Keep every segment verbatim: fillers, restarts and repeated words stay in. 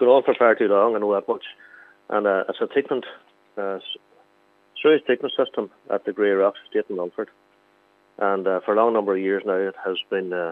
going on for far too long, I know that much. And uh, it's a treatment, uh, sewage treatment system at the Grey Rocks Estate in Longford. And uh, for a long number of years now, it has been, uh,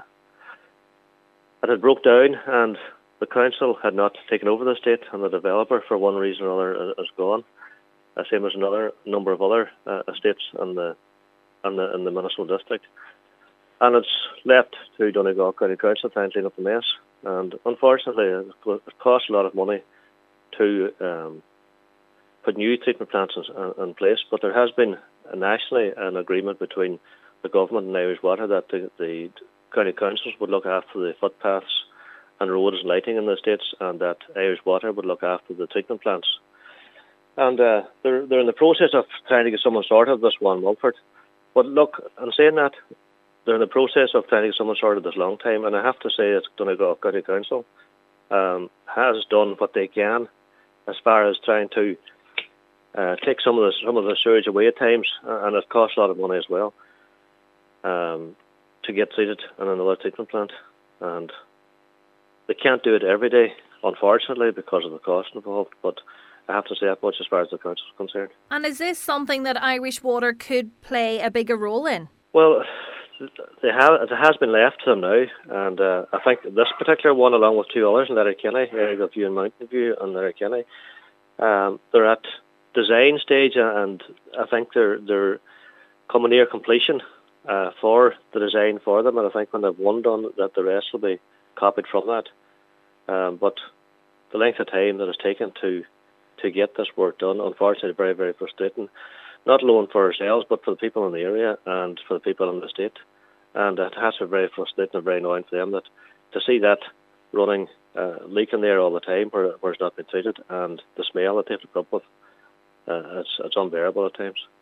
it had broke down, and the council had not taken over the estate, and the developer, for one reason or other, is gone. Uh, same as another number of other uh, estates in the, in the in the municipal district. And it's left to Donegal County Council to try and clean up the mess. And unfortunately, it costs a lot of money to um, put new treatment plants in, in place. But there has been uh, nationally an agreement between the government and Irish Water that the, the county councils would look after the footpaths and roads and lighting in the estates, and that Irish Water would look after the treatment plants. And uh, they're, they're in the process of trying to get someone sorted this one, Mulford. But look, I'm saying that, they're in the process of trying to get someone sorted this long time, and I have to say that Donegal County Council um, has done what they can as far as trying to uh, take some of the some of the sewage away at times, and it costs a lot of money as well um, to get treated in another treatment plant. And they can't do it every day, unfortunately, because of the cost involved, but I have to say that much as far as the council is concerned. And is this something that Irish Water could play a bigger role in? Well, they have, it has been left to them now, and uh, I think this particular one, along with two others in Letterkenny, Errigal View and Mountain View and Letterkenny, um, they're at design stage, and I think they're they're coming near completion uh, for the design for them, and I think when they've one done, that the rest will be copied from that. Um, but the length of time that it's taken to to get this work done, unfortunately, very, very frustrating. Not alone for ourselves, but for the people in the area and for the people in the state. And it has to be very frustrating and very annoying for them that to see that running, uh, leaking there all the time where, where it's not been treated, and the smell that they have to put up with, uh, it's, it's unbearable at times.